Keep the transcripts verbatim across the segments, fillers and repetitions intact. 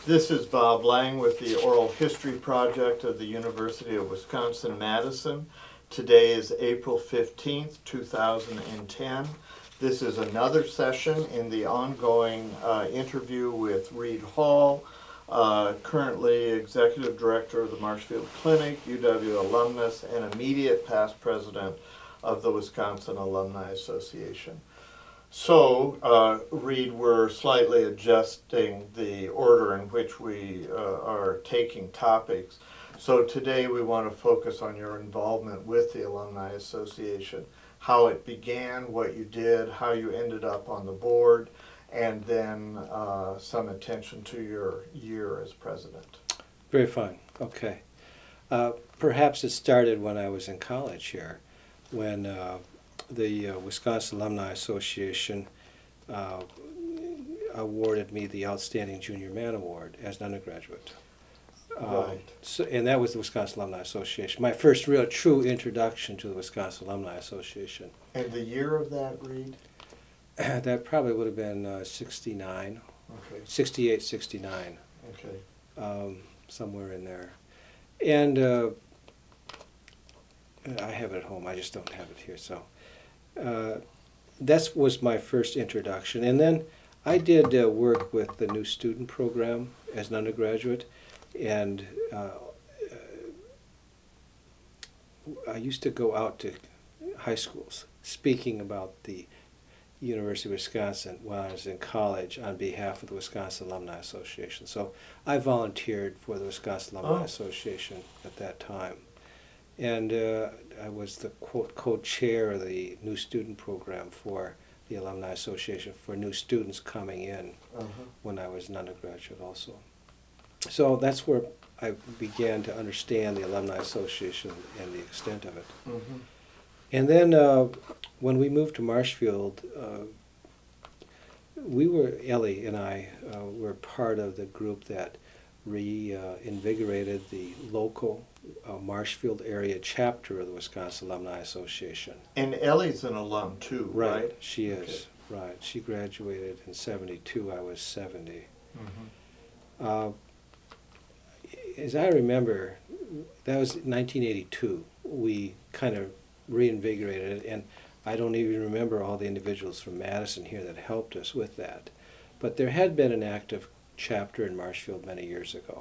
This is Bob Lang with the Oral History Project of the University of Wisconsin-Madison. Today is April fifteenth, two thousand ten. This is another session in the ongoing uh, interview with Reed Hall, uh, currently Executive Director of the Marshfield Clinic, U W alumnus, and immediate past president of the Wisconsin Alumni Association. So, uh, Reed, we're slightly adjusting the order in which we uh, are taking topics. So today we want to focus on your involvement with the Alumni Association, how it began, what you did, how you ended up on the board, and then uh, some attention to your year as president. Very fine. Okay. Uh, perhaps it started when I was in college here, when uh, the uh, Wisconsin Alumni Association uh, awarded me the Outstanding Junior Man Award as an undergraduate. Right. Uh, so, and that was the Wisconsin Alumni Association. My first real true introduction to the Wisconsin Alumni Association. And the year of that, Reed? That probably would have been uh, sixty-nine, Okay. sixty-eight, sixty-nine, Okay. um, somewhere in there. And uh, I have it at home, I just don't have it here. So uh, that was my first introduction. And then I did uh, work with the new student program as an undergraduate. And uh, I used to go out to high schools speaking about the University of Wisconsin when I was in college on behalf of the Wisconsin Alumni Association. So I volunteered for the Wisconsin Alumni Oh. Association at that time. And uh, I was the quote, co-chair of the new student program for the Alumni Association for new students coming in Uh-huh. when I was an undergraduate also. So that's where I began to understand the Alumni Association and the extent of it. Mm-hmm. And then uh, when we moved to Marshfield, uh, we were, Ellie and I, uh, were part of the group that reinvigorated uh, the local uh, Marshfield area chapter of the Wisconsin Alumni Association. And Ellie's an alum too, right? She is, Okay. right. She graduated in seventy-two, I was seventy. Mm-hmm. Uh, as I remember, that was nineteen eighty-two. We kind of reinvigorated it, and I don't even remember all the individuals from Madison here that helped us with that. But there had been an active chapter in Marshfield many years ago.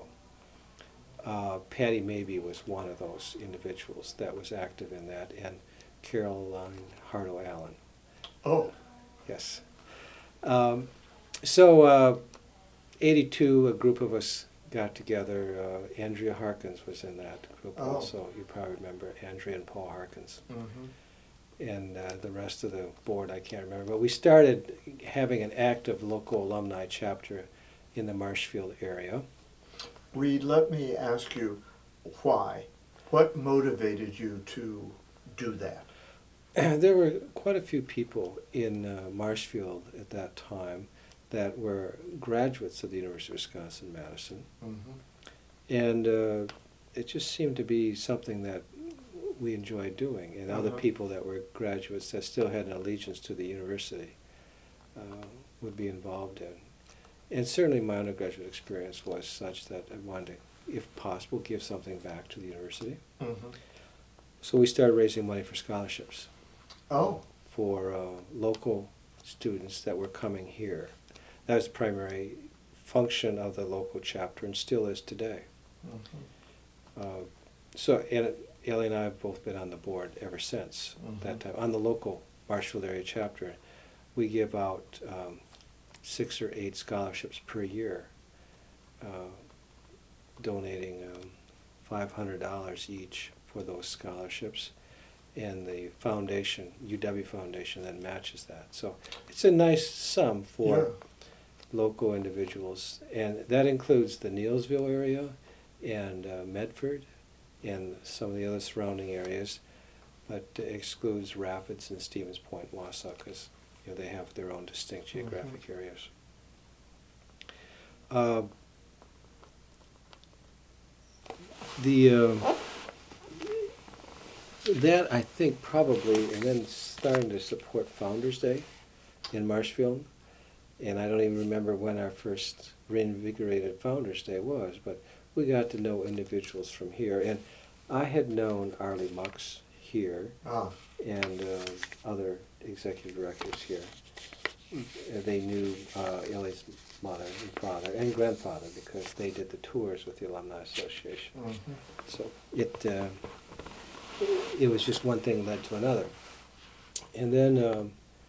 Uh, Patty Mabey was one of those individuals that was active in that, and Caroline Hardo Allen. Oh. Yes. Um, so, uh, eighty-two, a group of us got together. Uh, Andrea Harkins was in that group Oh. also. You probably remember Andrea and Paul Harkins. Mm-hmm. And uh, the rest of the board, I can't remember. But we started having an active local alumni chapter in the Marshfield area. Reed, let me ask you why. What motivated you to do that? There were quite a few people in uh, Marshfield at that time that were graduates of the University of Wisconsin-Madison. Mm-hmm. And uh, it just seemed to be something that we enjoyed doing, and other Uh-huh. people that were graduates that still had an allegiance to the university uh, would be involved in. And certainly my undergraduate experience was such that I wanted to, if possible, give something back to the university. Mm-hmm. So we started raising money for scholarships Oh. for uh, local students that were coming here. That was the primary function of the local chapter and still is today. Mm-hmm. Uh, so, and Ellie and I have both been on the board ever since Mhm. that time. On the local Marshfield area chapter, we give out um, six or eight scholarships per year, uh, donating um, five hundred dollars each for those scholarships. And the foundation, U W Foundation, then matches that. So it's a nice sum for Yeah. local individuals. And that includes the Neilsville area and uh, Medford and some of the other surrounding areas, but excludes Rapids and Stevens Point, Wausau, because you know, they have their own distinct geographic Mm-hmm. areas. Uh, the uh, that I think probably, and then starting to support Founders Day in Marshfield, And I don't even remember when our first reinvigorated Founders Day was, but we got to know individuals from here. And I had known Arlie Mux here Ah, and uh, other executive directors here. Uh, They knew uh, Ellie's mother and father and grandfather because they did the tours with the Alumni Association. mhm. So it uh, it was just one thing led to another. And then um,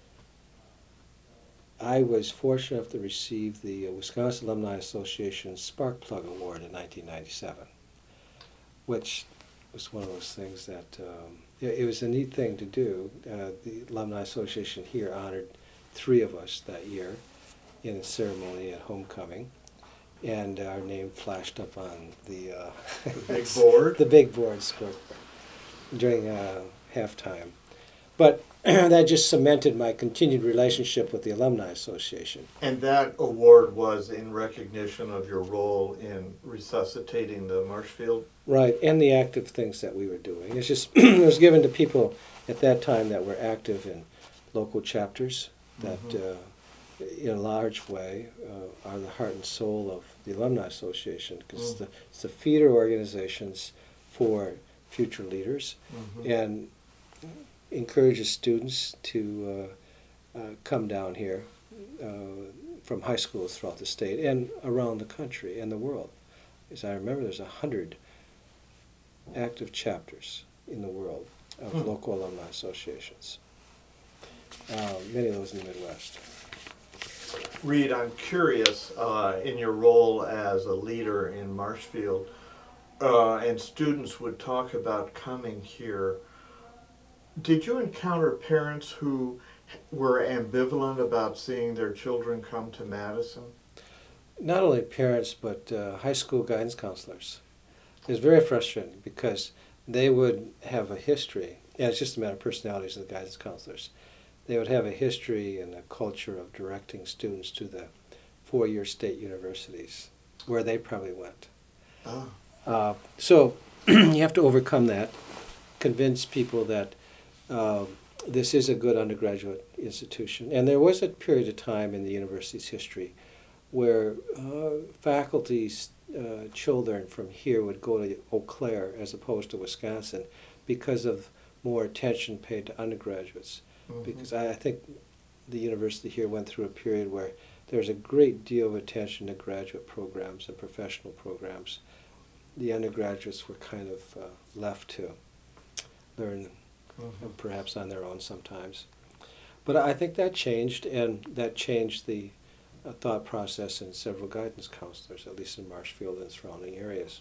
I was fortunate enough to receive the uh, Wisconsin Alumni Association Spark Plug Award in nineteen ninety-seven, which was one of those things that um, it, it was a neat thing to do. Uh, the Alumni Association here honored three of us that year in a ceremony at homecoming, and our name flashed up on the uh, Big board? the big board scoreboard during uh, halftime. But that just cemented my continued relationship with the Alumni Association. And that award was in recognition of your role in resuscitating the Marshfield? Right, and the active things that we were doing. It's just, it was given to people at that time that were active in local chapters that, Mhm. uh, in a large way, uh, are the heart and soul of the Alumni Association, because Mm. it's, the, it's the feeder organizations for future leaders, Mhm. and encourages students to uh, uh, come down here uh, from high schools throughout the state and around the country and the world. As I remember, there's a hundred active chapters in the world of Hmm. local alumni associations. Uh, many of those in the Midwest. Reed, I'm curious, uh, in your role as a leader in Marshfield, uh, and students would talk about coming here, did you encounter parents who were ambivalent about seeing their children come to Madison? Not only parents, but uh, high school guidance counselors. It was very frustrating because they would have a history, and it's just a matter of personalities of the guidance counselors. They would have a history and a culture of directing students to the four-year state universities, where they probably went. Oh. Uh, so you have to overcome that, convince people that uh, this is a good undergraduate institution. And there was a period of time in the university's history where uh, faculty's uh, children from here would go to Eau Claire as opposed to Wisconsin because of more attention paid to undergraduates. Mhm. Because I, I think the university here went through a period where there's a great deal of attention to graduate programs and professional programs. The undergraduates were kind of uh, left to learn, Mhm. uh, perhaps on their own sometimes. But I think that changed, and that changed the uh, thought process in several guidance counselors, at least in Marshfield and surrounding areas.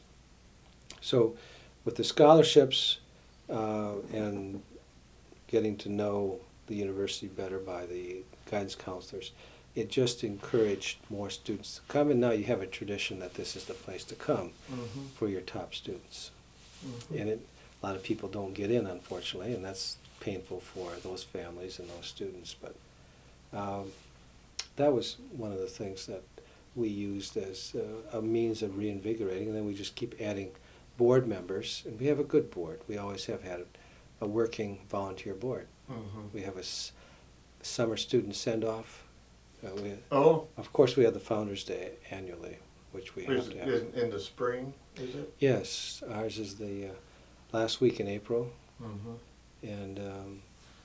So with the scholarships uh, and getting to know the university better by the guidance counselors, it just encouraged more students to come, and now you have a tradition that this is the place to come Mhm. for your top students. Mhm. And it, a lot of people don't get in, unfortunately, and that's painful for those families and those students. But um, that was one of the things that we used as uh, a means of reinvigorating, and then we just keep adding board members, and we have a good board. We always have had a working volunteer board. Mhm. We have a s- summer student send-off. Uh, we, Oh, of course, we have the Founders Day annually, which we is have to have. in, in the spring, is it? Yes, ours is the uh, last week in April, Mhm. and um,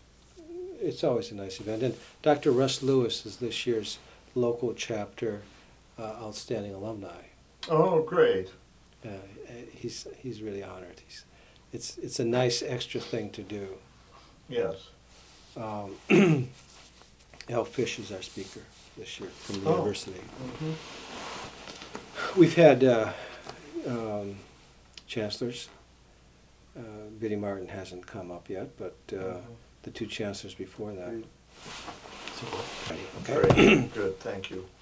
it's always a nice event. And Doctor Russ Lewis is this year's local chapter uh, outstanding alumni. Oh, great. Uh, he's he's really honored. He's it's it's a nice extra thing to do. Yes. Um, Al Fish is our speaker this year from the Oh. university. Mhm. We've had uh, um, chancellors. Uh, Biddy Martin hasn't come up yet, but uh, Mhm. the two chancellors before that. Okay. Great, good, thank you.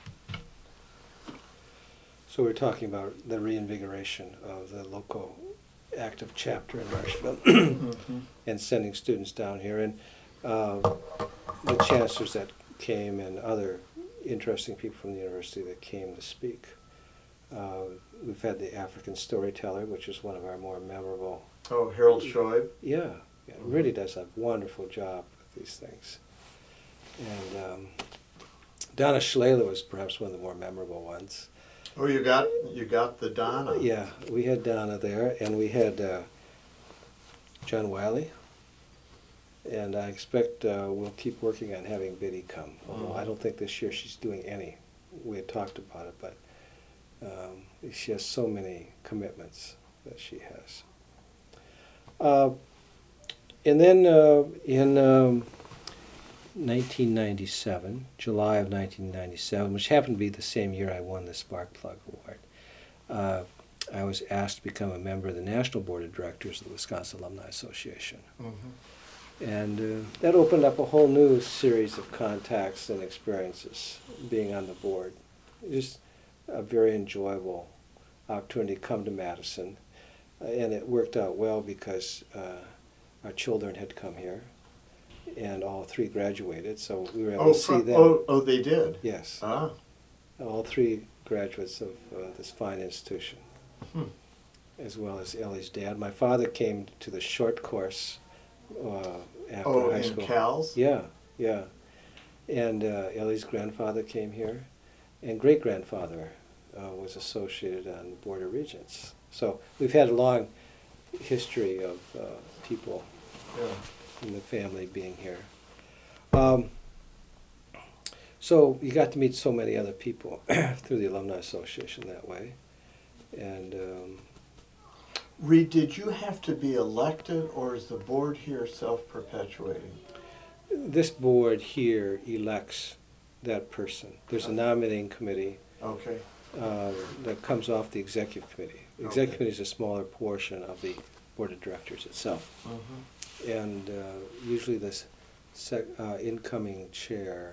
So we're talking about the reinvigoration of the local active chapter in Marshfield Mhm. and sending students down here. And uh, the chancellors that came and other interesting people from the university that came to speak. Uh, we've had the African storyteller, which is one of our more memorable. Oh, Harold Shoaib. Yeah, yeah, really does a wonderful job with these things. And um, Donna Shalala was perhaps one of the more memorable ones. Oh, you got you got the Donna. Yeah, we had Donna there, and we had uh, John Wiley, and I expect uh, we'll keep working on having Biddy come. Although Mhm. I don't think this year she's doing any. We had talked about it, but um, she has so many commitments that she has. Uh, and then uh, in um, nineteen ninety-seven, July of nineteen ninety-seven, which happened to be the same year I won the Spark Plug Award, uh, I was asked to become a member of the National Board of Directors of the Wisconsin Alumni Association. Mm-hmm. And uh, that opened up a whole new series of contacts and experiences being on the board. Just a very enjoyable opportunity to come to Madison. Uh, and it worked out well because uh, our children had come here, and all three graduated, so we were able Oh, to see from, them. oh, oh, they did. Yes, Ah. all three graduates of uh, this fine institution, Hmm. as well as Ellie's dad. My father came to the short course uh, after Oh, high in school. Cal's. Yeah, yeah. And uh, Ellie's grandfather came here, and great-grandfather uh, was associated on the Board of Regents. So we've had a long history of uh, people Yeah. in the family being here. Um, so you got to meet so many other people through the Alumni Association that way. And um, Reed, did you have to be elected, or is the board here self-perpetuating? this board here elects that person. There's a nominating committee Okay. uh, that comes off the executive committee. The executive Okay. committee is a smaller portion of the board of directors itself. Mm-hmm. And uh, usually this sec, uh, incoming chair,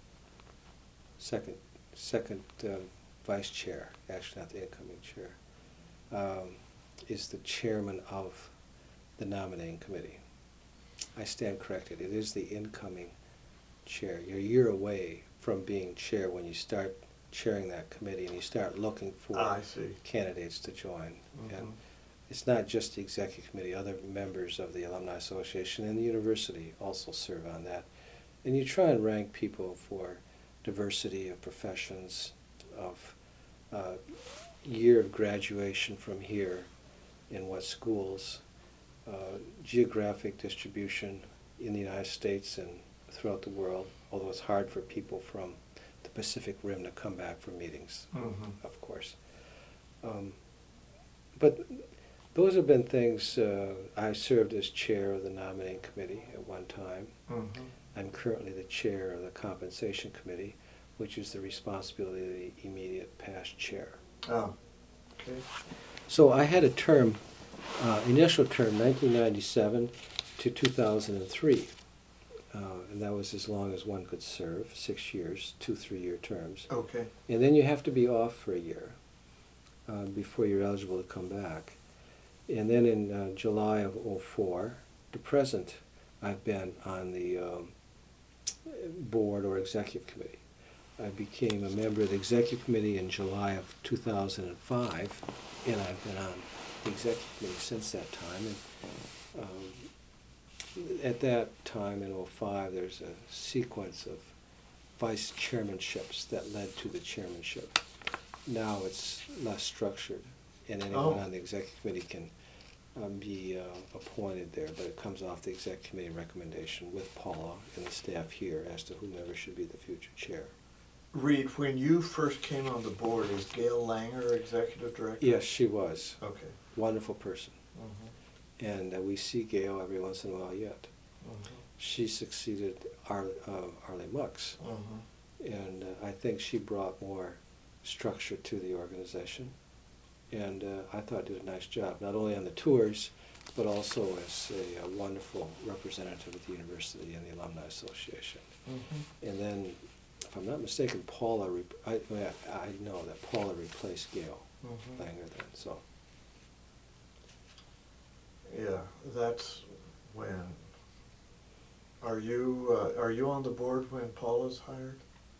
second, second uh, vice chair, actually not the incoming chair, um, is the chairman of the nominating committee. I stand corrected. It is the incoming chair. You're a year away from being chair when you start chairing that committee and you start looking for Ah, I see. candidates to join. Mhm. And it's not just the executive committee, other members of the Alumni Association and the university also serve on that. And you try and rank people for diversity of professions, of uh, year of graduation from here, in what schools, uh, geographic distribution in the United States and throughout the world, although it's hard for people from the Pacific Rim to come back for meetings, Mhm. of course. Um, but those have been things. uh, I served as chair of the nominating committee at one time. Mm-hmm. I'm currently the chair of the compensation committee, which is the responsibility of the immediate past chair. Oh, okay. So I had a term, uh, initial term, nineteen ninety-seven to two thousand three. Uh, and that was as long as one could serve, six years, two three-year terms. Okay. And then you have to be off for a year uh, before you're eligible to come back. And then in uh, July of oh four to present, I've been on the um, board or executive committee. I became a member of the executive committee in July of two thousand five, and I've been on the executive committee since that time. And um, at that time in oh five, there's a sequence of vice chairmanships that led to the chairmanship. Now it's less structured, and anyone Oh. on the executive committee can um, be uh, appointed there, but it comes off the executive committee recommendation with Paula and the staff here as to whomever should be the future chair. Reed, when you first came on the board, is Gail Langer executive director? Yes, she was. Okay. Wonderful person. Mm-hmm. And uh, we see Gail every once in a while yet. Mm-hmm. She succeeded Ar- uh, Arlie Mux, Mm-hmm. and uh, I think she brought more structure to the organization. And uh, I thought did a nice job, not only on the tours, but also as a, a wonderful representative of the university and the Alumni Association. Mm-hmm. And then, if I'm not mistaken, Paula, re- I, I know that Paula replaced Gail Mm-hmm. Langer then, so. Yeah, that's when. Are you uh, are you on the board when Paula's hired?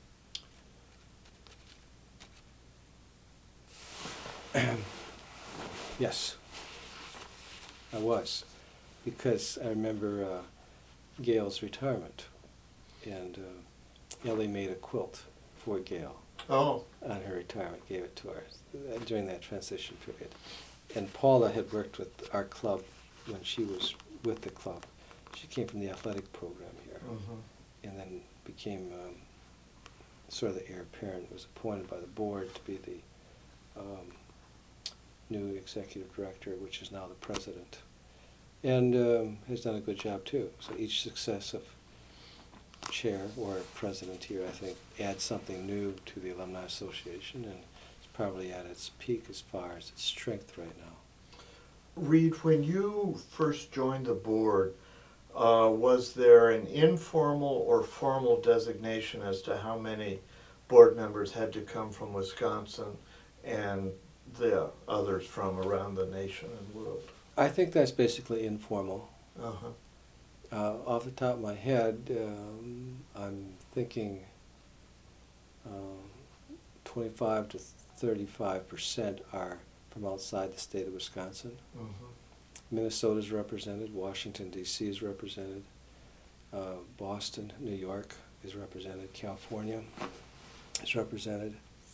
Yes, I was, because I remember uh, Gail's retirement, and uh, Ellie made a quilt before Gail, Oh, on her retirement, gave it to her uh, during that transition period. And Paula had worked with our club when she was with the club. She came from the athletic program here, mhm. and then became um, sort of the heir apparent, was appointed by the board to be the um, new executive director, which is now the president, and um, has done a good job too. So each successive chair or president here, I think, adds something new to the Alumni Association, and it's probably at its peak as far as its strength right now. Reed, when you first joined the board, uh, was there an informal or formal designation as to how many board members had to come from Wisconsin and the others from around the nation and world? I think that's basically informal. Uh-huh. Uh, off the top of my head, um, I'm thinking uh, twenty-five to thirty-five percent are from outside the state of Wisconsin. Mm-hmm. Minnesota is represented, Washington, D C is represented, uh, Boston, New York is represented, California is represented,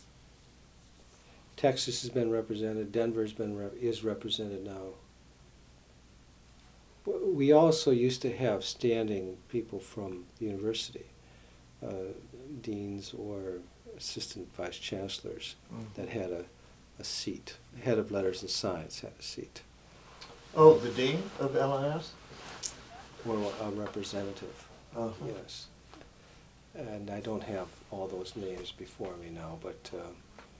Texas has been represented, Denver's been re- is represented now. We also used to have standing people from the university, uh, deans or assistant vice chancellors, Mm-hmm. that had a, a seat. Head of letters and science had a seat, Oh, the dean of L I S? or a representative, Uh-huh. yes. And I don't have all those names before me now, but uh,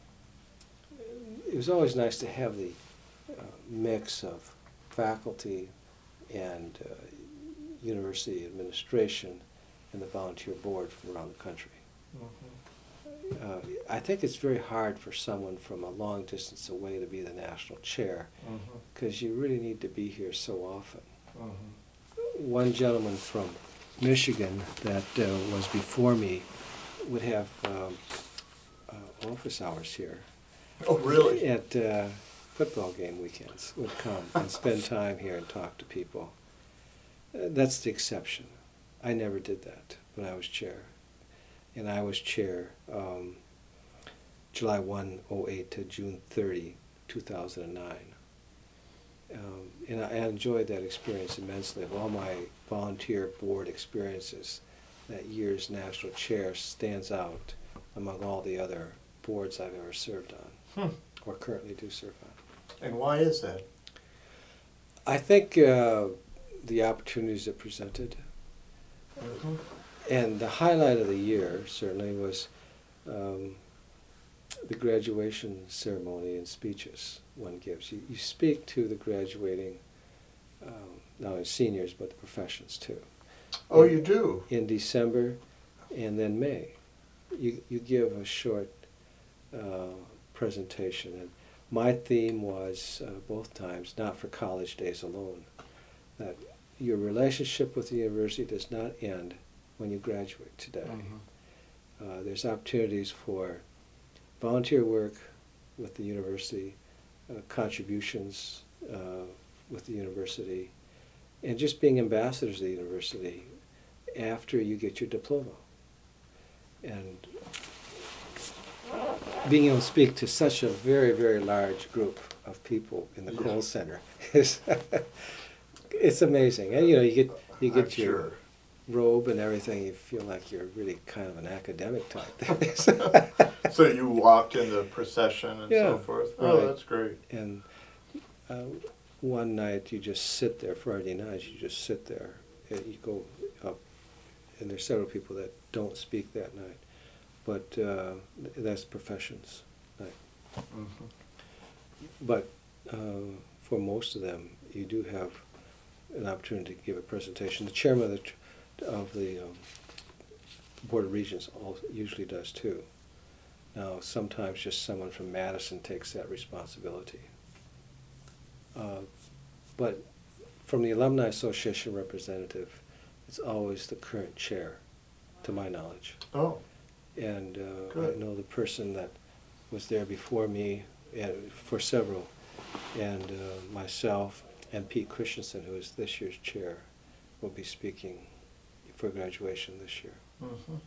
it was always nice to have the uh, mix of faculty and uh, university administration and the volunteer board from around the country. Mm-hmm. Uh, I think it's very hard for someone from a long distance away to be the national chair, Mm-hmm. because you really need to be here so often. Mm-hmm. One gentleman from Michigan that uh, was before me would have um, uh, office hours here. Oh, really? At uh, football game weekends, would come and spend time here and talk to people. Uh, that's the exception. I never did that when I was chair. And I was chair um, July first, oh eight to June thirtieth, two thousand nine. Um, and I, I enjoyed that experience immensely. Of all my volunteer board experiences, that year's national chair stands out among all the other boards I've ever served on, Hmm. or currently do serve on. And why is that? I think uh, the opportunities it presented, Mm-hmm. and the highlight of the year certainly was um, the graduation ceremony and speeches one gives. You, you speak to the graduating, um, not only seniors, but the professions too. Oh, In- you do? In December and then May. You, you give a short uh, presentation. And my theme was, uh, both times, not for college days alone, that your relationship with the university does not end when you graduate today. Mm-hmm. Uh, there's opportunities for volunteer work with the university, uh, contributions uh, with the university, and just being ambassadors of the university after you get your diploma. And being able to speak to such a very, very large group of people in the Yeah. Kohl Center is it's amazing. And you know, you get you get I'm your sure. robe and everything, you feel like you're really kind of an academic type. So you walked in the procession and Yeah, so forth? Oh, right. that's great. And uh, one night you just sit there, Friday night, you just sit there. And you go up, and there's several people that don't speak that night. But uh, that's professions night. Mm-hmm. But uh, for most of them, you do have an opportunity to give a presentation. The chairman of the, tr- of the um, Board of Regents all, usually does too. Now, sometimes just someone from Madison takes that responsibility. Uh, but from the Alumni Association representative, it's always the current chair, to my knowledge. Oh, And uh, I Good. know the person that was there before me, and for several, and uh, myself and Pete Christensen, who is this year's chair, will be speaking for graduation this year. mm-hmm.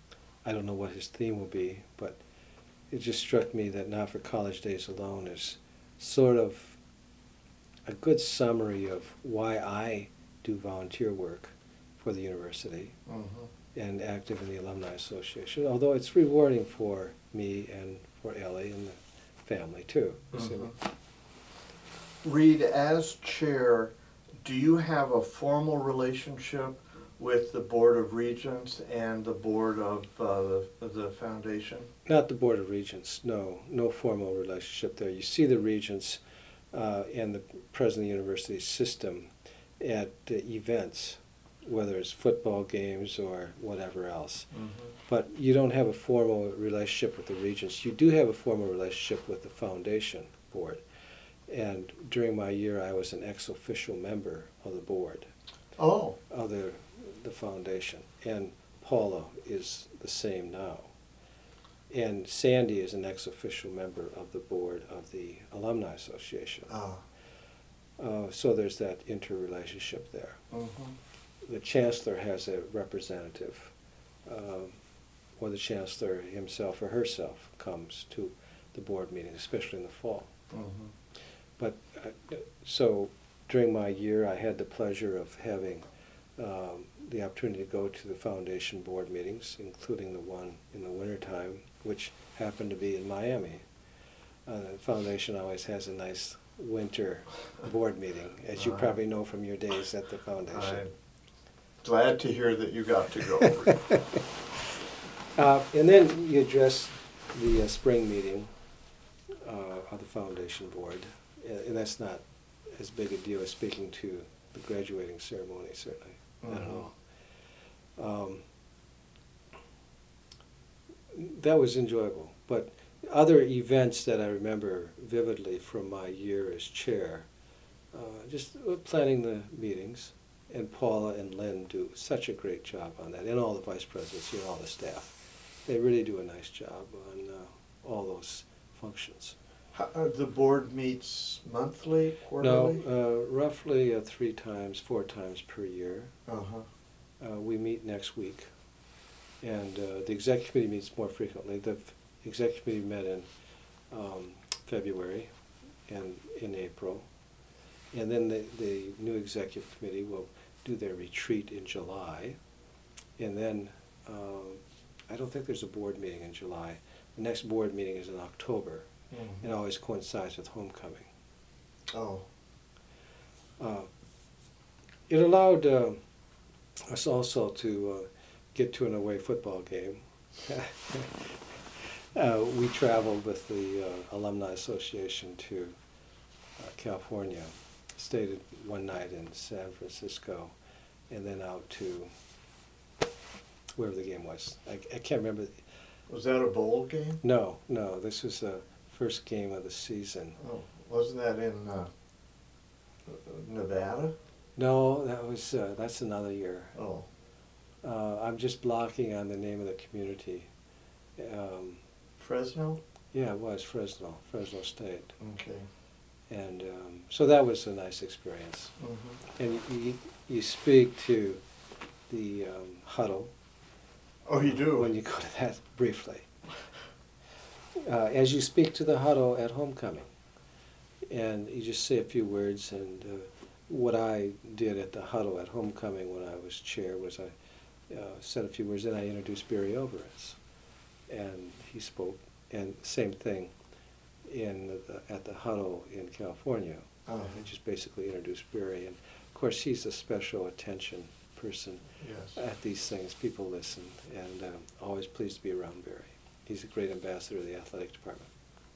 I don't know what his theme will be, but it just struck me that Not for College Days Alone is sort of a good summary of why I do volunteer work for the university Mm-hmm. and active in the Alumni Association, although it's rewarding for me and for Ellie and the family too. Mhm. Reed, as chair, do you have a formal relationship with the Board of Regents and the Board of uh, the, the Foundation? Not the Board of Regents, no, no formal relationship there. You see the Regents uh, and the President of the University system at uh, events, whether it's football games or whatever else. Mm-hmm. But you don't have a formal relationship with the Regents. You do have a formal relationship with the Foundation Board. And during my year, I was an ex-official member of the board Oh, of the, the foundation. And Paula is the same now. And Sandy is an ex-official member of the board of the Alumni Association. ah, Uh, so there's that interrelationship there. mm-hmm. The chancellor has a representative, um, or the chancellor himself or herself comes to the board meetings, especially in the fall. Mm-hmm. But uh, so during my year, I had the pleasure of having um, the opportunity to go to the foundation board meetings, including the one in the wintertime, which happened to be in Miami. Uh, the foundation always has a nice winter board meeting, as you Uh, probably know from your days at the foundation. I'm glad to hear that you got to go. Uh, and then you address the uh, spring meeting uh, of the foundation board, and, and that's not as big a deal as speaking to the graduating ceremony, certainly, not at Mhm. all. Um, that was enjoyable, but other events that I remember vividly from my year as chair, uh, just planning the meetings, and Paula and Lynn do such a great job on that, and all the vice presidents and all the staff. They really do a nice job on uh, all those functions. How, uh, the board meets monthly, quarterly? No, uh, roughly uh, three times, four times per year. Uh-huh. Uh, we meet next week, and uh, the executive committee meets more frequently. The f- executive committee met in um, February and in April, and then the, the new executive committee will do their retreat in July, and then um, I don't think there's a board meeting in July. The next board meeting is in October. Mhm. It always coincides with homecoming. Oh. Uh, it allowed uh, us also to uh, get to an away football game. uh, we traveled with the uh, Alumni Association to uh, California, stayed one night in San Francisco, and then out to wherever the game was. I, I can't remember. Was that a bowl game? No, no, this was the first game of the season. Oh, wasn't that in uh, Nevada? No, that was uh, that's another year. Oh. Uh, I'm just blocking on the name of the community. Um, Fresno? yeah, it was Fresno, Fresno State, Okay. and um, so that was a nice experience. Mm-hmm. And you, you, you speak to the um, huddle Oh, you do? when you go to that briefly. Uh, as you speak to the huddle at homecoming, and you just say a few words. And uh, what I did at the huddle at homecoming when I was chair was I uh, said a few words, and I introduced Barry Alvarez, and he spoke. And same thing in the, at the huddle in California. Uh-huh. I just basically introduced Barry, and of course he's a special attention person Yes. at these things. People listen, and um, always pleased to be around Barry. He's a great ambassador of the athletic department.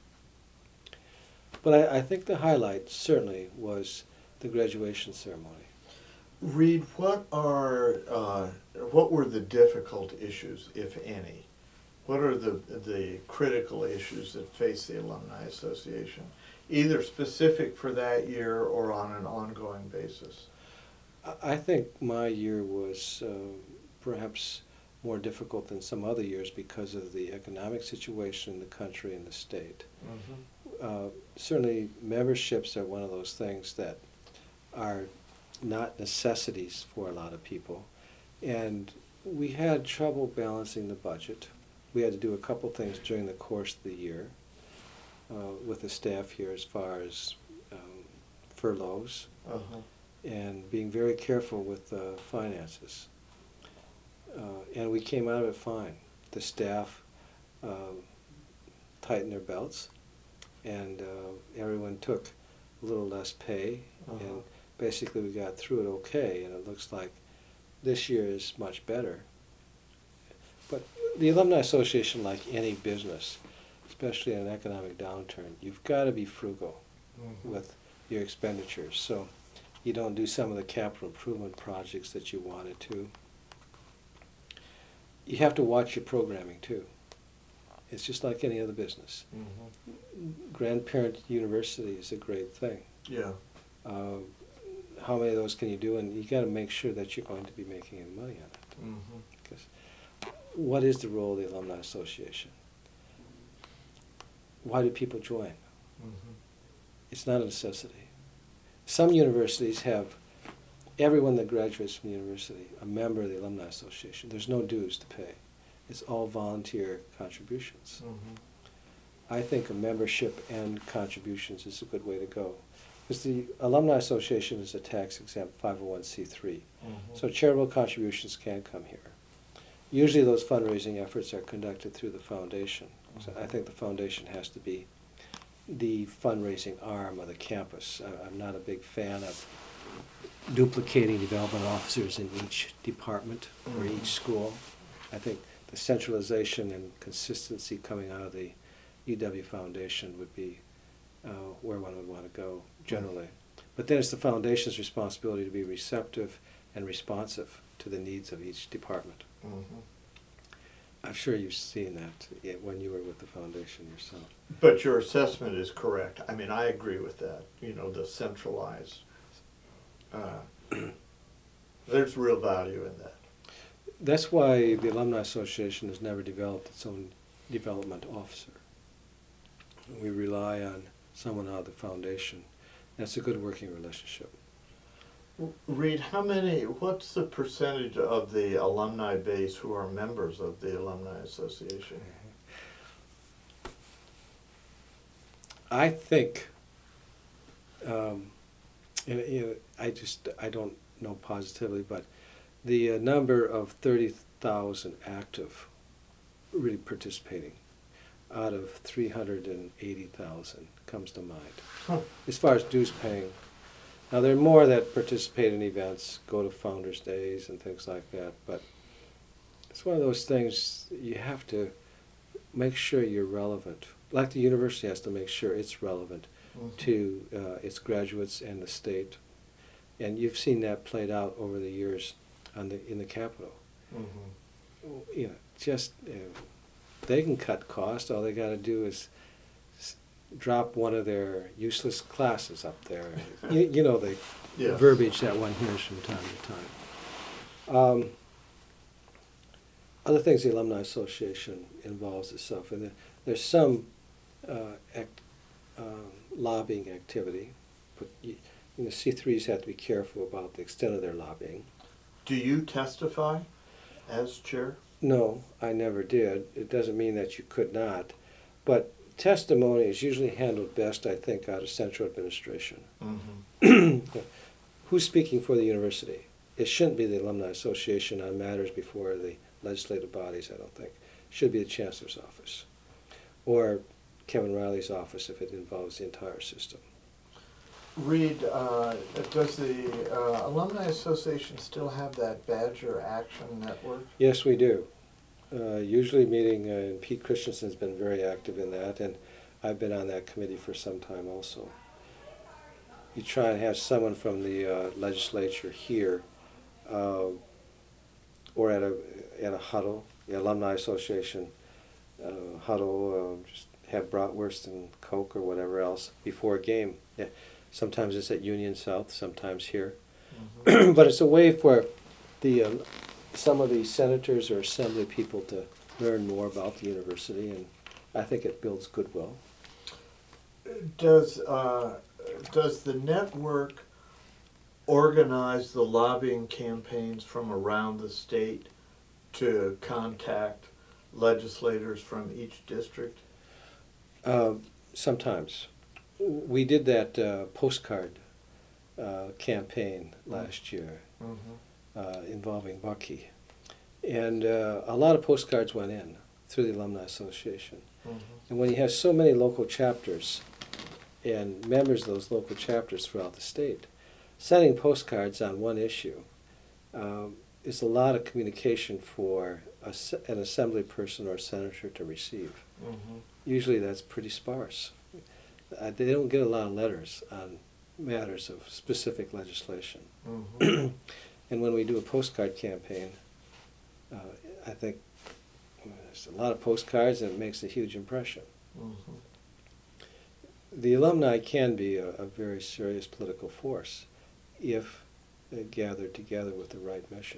But I, I think the highlight certainly was the graduation ceremony. Reed, what are uh, what were the difficult issues, if any? What are the the critical issues that face the Alumni Association, either specific for that year or on an ongoing basis? I- I think my year was uh, perhaps more difficult than some other years because of the economic situation in the country and the state. Mm-hmm. Uh, certainly memberships are one of those things that are not necessities for a lot of people. And we had trouble balancing the budget. we had to do a couple things during the course of the year uh, with the staff here as far as um, furloughs Uh-huh. and being very careful with uh, finances. Uh, and we came out of it fine. The staff uh, tightened their belts, and uh, everyone took a little less pay, Uh-huh. and basically we got through it okay, and it looks like this year is much better. But the Alumni Association, like any business, especially in an economic downturn, you've got to be frugal Mhm. with your expenditures, so you don't do some of the capital improvement projects that you wanted to. You have to watch your programming too. It's just like any other business. Mhm. Grandparent University is a great thing. Yeah. Uh, how many of those can you do? And you got to make sure that you're going to be making any money on it. Mhm. Because what is the role of the Alumni Association? Why do people join? Mhm. It's not a necessity. Some universities have everyone that graduates from the university a member of the Alumni Association. There's no dues to pay. It's all volunteer contributions. Mhm. I think a membership and contributions is a good way to go. Because the Alumni Association is a tax-exempt five oh one c three. Mhm. So charitable contributions can come here. Usually those fundraising efforts are conducted through the foundation. So I think the foundation has to be the fundraising arm of the campus. I- I'm not a big fan of duplicating development officers in each department or Mhm. each school. I think the centralization and consistency coming out of the U W Foundation would be uh, where one would want to go generally. But then it's the foundation's responsibility to be receptive and responsive to the needs of each department. Mhm. I'm sure you've seen that yeah, when you were with the foundation yourself. But your assessment is correct. I mean, I agree with that. You know, the centralized. Uh, there's real value in that. That's why the Alumni Association has never developed its own development officer. We rely on someone out of the foundation. That's a good working relationship. Reed, how many, what's the percentage of the alumni base who are members of the Alumni Association? I think, um, and, you know, I just, I don't know positively, but the uh, number of thirty thousand active really participating out of three hundred eighty thousand comes to mind. Huh. As far as dues paying. Now, there are more that participate in events, go to Founders Days and things like that, but it's one of those things you have to make sure you're relevant. Like the university has to make sure it's relevant Mhm. to uh, its graduates and the state. And you've seen that played out over the years on the, in the Capitol. Mhm. You know, just, uh, they can cut costs, all they gotta do is s- drop one of their useless classes up there. You, you know the Yeah. verbiage that one hears from time to time. Um, other things the Alumni Association involves itself in, there's some uh, act, um, lobbying activity, but you, you know, C threes have to be careful about the extent of their lobbying. Do you testify as chair? No, I never did. It doesn't mean that you could not, but testimony is usually handled best, I think, out of central administration. Mm-hmm. Who's speaking for the university? It shouldn't be the Alumni Association on matters before the legislative bodies, I don't think. It should be the Chancellor's office, or Kevin Riley's office if it involves the entire system. Reed, uh, does the uh, Alumni Association still have that Badger Action Network? Yes, we do. Uh, usually meeting, uh, and Pete Christensen's been very active in that, and I've been on that committee for some time also. You try and have someone from the uh, legislature here, uh, or at a at a huddle, the Alumni Association uh, huddle, uh, just have bratwurst and Coke or whatever else before a game. Yeah. Sometimes it's at Union South, sometimes here. Mm-hmm. But it's a way for the um, some of the senators or assembly people to learn more about the university, and I think it builds goodwill. Does uh, does the network organize the lobbying campaigns from around the state to contact legislators from each district? Uh, sometimes. We did that uh, postcard uh, campaign last year Mm-hmm. uh, involving Bucky. And uh, a lot of postcards went in through the Alumni Association. Mm-hmm. And when you have so many local chapters and members of those local chapters throughout the state, sending postcards on one issue um, is a lot of communication for a, an assembly person or a senator to receive. Mm-hmm. Usually that's pretty sparse. Uh, they don't get a lot of letters on matters of specific legislation. Mm-hmm. And when we do a postcard campaign, uh, I think there's a lot of postcards and it makes a huge impression. Mm-hmm. The alumni can be a, a very serious political force if they gather together with the right mission.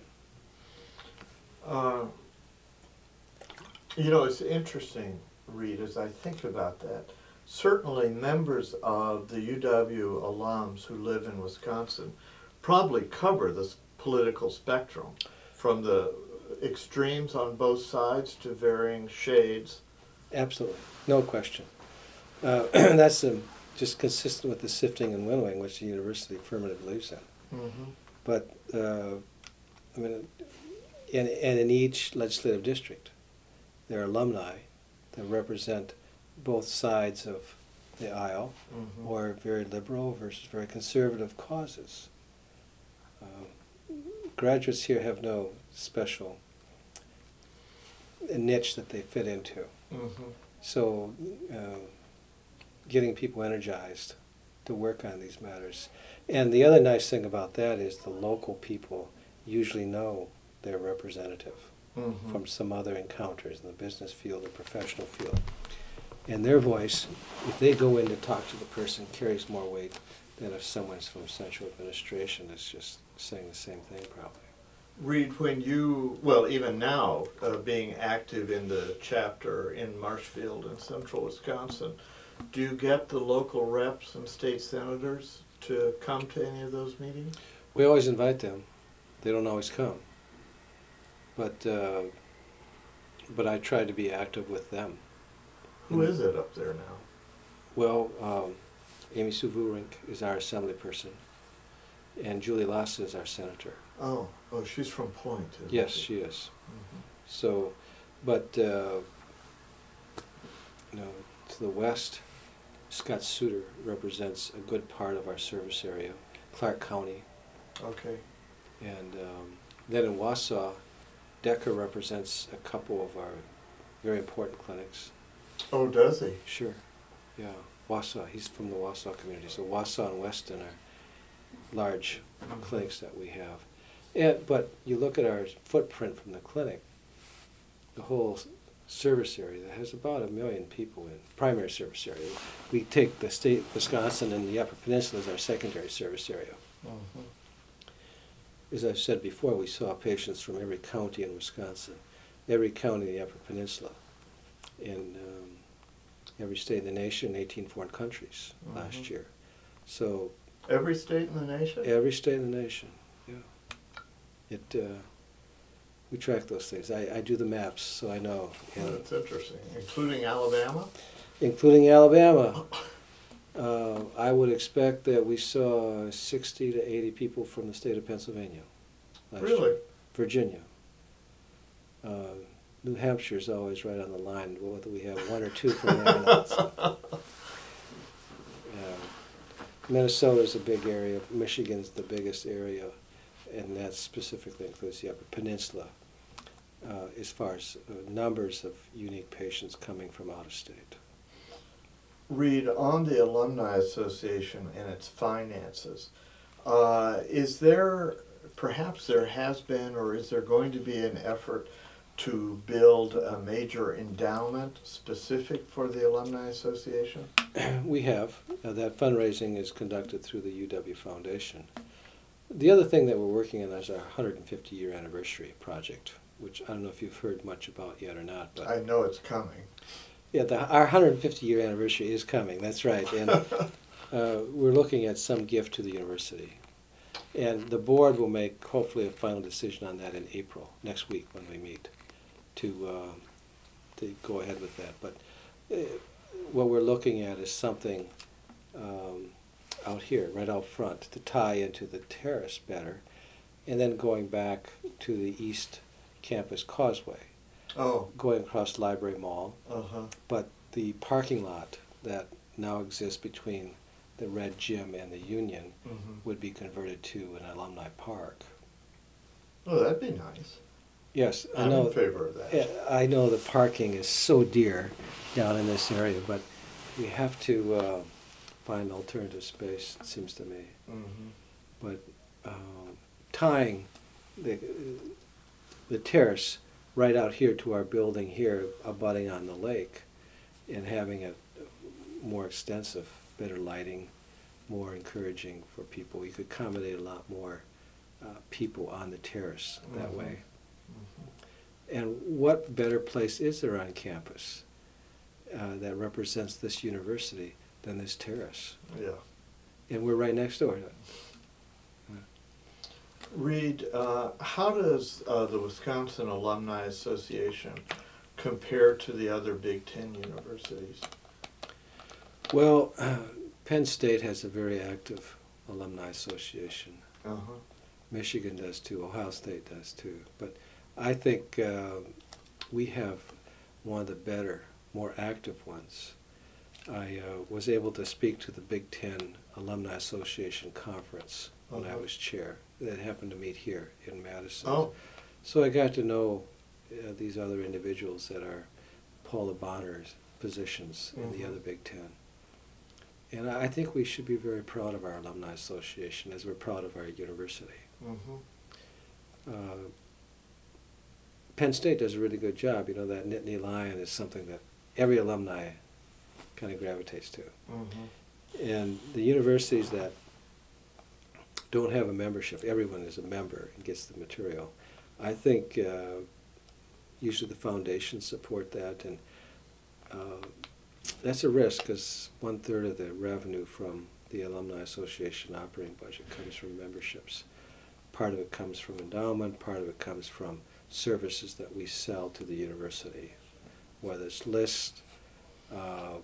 Uh, you know, it's interesting, Reed, as I think about that. Certainly members of the U W alums who live in Wisconsin probably cover this political spectrum, from the extremes on both sides to varying shades. Absolutely, no question. Uh, that's um, just consistent with the sifting and winnowing, which the university firmly believes in. Mm-hmm. But, uh, I mean, in, and in each legislative district, there are alumni that represent both sides of the aisle, Mm-hmm. or very liberal versus very conservative causes. Um, graduates here have no special niche that they fit into. Mm-hmm. So uh, getting people energized to work on these matters. And the other nice thing about that is the local people usually know their representative Mm-hmm. from some other encounters in the business field or professional field. And their voice, if they go in to talk to the person, carries more weight than if someone's from central administration that's just saying the same thing probably. Reed, when you, well, even now, uh, being active in the chapter in Marshfield in central Wisconsin, do you get the local reps and state senators to come to any of those meetings? We always invite them. They don't always come. But uh, but I try to be active with them. Who is it up there now? Well, um, Amy Sue Vuerink is our assembly person, and Julie Lassa is our senator. Oh, oh, she's from Point, isn't Yes, she? she is. Mm-hmm. So, but, uh, you know, to the west, Scott Suter represents a good part of our service area, Clark County. Okay. And um, then in Wausau, Decker represents a couple of our very important clinics. Oh, does he? Sure, yeah. Wausau, he's from the Wausau community. So Wausau and Weston are large Mhm. clinics that we have. And, but you look at our footprint from the clinic, the whole s- service area that has about a million people in primary service area. We take the state of Wisconsin and the Upper Peninsula as our secondary service area. Mm-hmm. As I've said before, we saw patients from every county in Wisconsin, every county in the Upper Peninsula, in um, every state in the nation, eighteen foreign countries Mhm. last year. So Every state in the nation? every state in the nation, yeah. It, uh, we track those things. I, I do the maps, so I know. Oh, And that's interesting. Including Alabama? including Alabama. Uh, I would expect that we saw sixty to eighty people from the state of Pennsylvania last Really? year. Virginia. Uh, New Hampshire's always right on the line, whether we have one or two from there or not. So. Yeah. Minnesota's a big area. Michigan's the biggest area, and that specifically includes the Upper Peninsula, uh, as far as uh, numbers of unique patients coming from out of state. Reed, on the Alumni Association and its finances, uh, is there, perhaps there has been, or is there going to be an effort to build a major endowment specific for the Alumni Association? We have. Uh, that fundraising is conducted through the U W Foundation. The other thing that we're working on is our one hundred fifty year anniversary project, which I don't know if you've heard much about yet or not. But I know it's coming. yeah, the, our one hundred fifty year anniversary is coming, that's right. And uh, we're looking at some gift to the university. And the board will make hopefully a final decision on that in April, next week when we meet, to uh, to go ahead with that. But uh, what we're looking at is something um, out here, right out front, to tie into the terrace better, and then going back to the East Campus Causeway, Oh, going across Library Mall. uh-huh. But the parking lot that now exists between the Red Gym and the Union Mhm. would be converted to an alumni park. Oh, that'd be nice. Yes, I I'm know. in favor of that. Yeah, I know the parking is so dear down in this area, but we have to uh, find alternative space, it seems to me. Mhm. But um, tying the, the terrace right out here to our building here, abutting on the lake, and having it more extensive, better lighting, more encouraging for people. We could accommodate a lot more uh, people on the terrace that Mhm. way. Mhm. And what better place is there on campus uh, that represents this university than this terrace? Yeah. And we're right next door to it. Reed, uh, how does uh, the Wisconsin Alumni Association compare to the other Big Ten universities? Well, uh, Penn State has a very active alumni association. Uh-huh. Michigan does too. Ohio State does too. But I think uh, we have one of the better, more active ones. I uh, was able to speak to the Big Ten Alumni Association Conference when I Uh-huh. was chair. That happened to meet here in Madison. Oh, So I got to know uh, these other individuals that are Paula Bonner's positions in the Mhm. other Big Ten. And I I think we should be very proud of our Alumni Association as we're proud of our university. mhm. Uh, Penn State does a really good job. You know, that Nittany Lion is something that every alumni kind of gravitates to. Mhm. And the universities that don't have a membership, everyone is a member and gets the material. I think uh, usually the foundations support that, and uh, that's a risk because one third of the revenue from the Alumni Association operating budget comes from memberships. Part of it comes from endowment, part of it comes from services that we sell to the university, whether it's list, uh,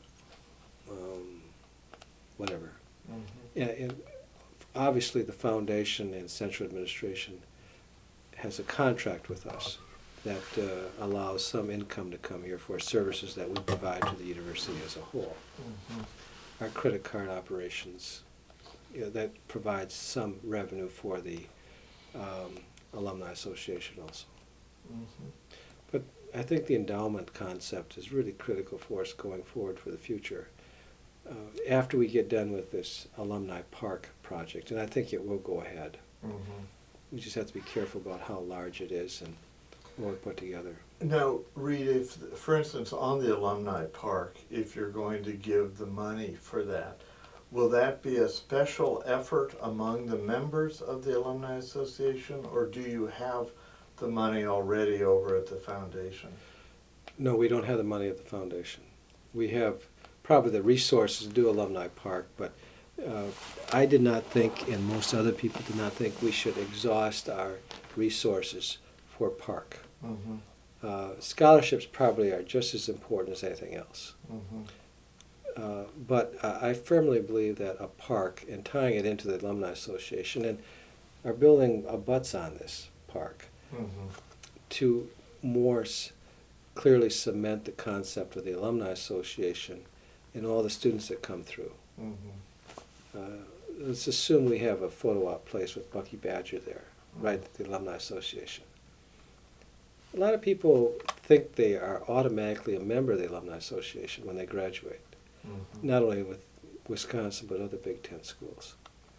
um, whatever. Mhm. Yeah, and obviously the foundation and central administration has a contract with us that uh, allows some income to come here for services that we provide to the university as a whole. Mhm. Our credit card operations, you know, that provides some revenue for the um, Alumni Association also. Mhm. But I think the endowment concept is really critical for us going forward for the future. Uh, after we get done with this alumni park project, and I think it will go ahead, Mhm. we just have to be careful about how large it is and what we put together. Now, Reed, if, for instance, on the alumni park, if you're going to give the money for that, will that be a special effort among the members of the Alumni Association, or do you have the money already over at the foundation? No, we don't have the money at the foundation. We have probably the resources to do alumni park, but uh, I did not think, and most other people did not think, we should exhaust our resources for park. Mm-hmm. Uh, scholarships probably are just as important as anything else. Mm-hmm. Uh, but uh, I firmly believe that a park, and tying it into the Alumni Association, and our building abuts on this park, Mm-hmm. to more s- clearly cement the concept of the Alumni Association and all the students that come through. Mm-hmm. Uh, let's assume we have a photo op place with Bucky Badger there, right at the Alumni Association. A lot of people think they are automatically a member of the Alumni Association when they graduate, Mm-hmm. not only with Wisconsin but other Big Ten schools.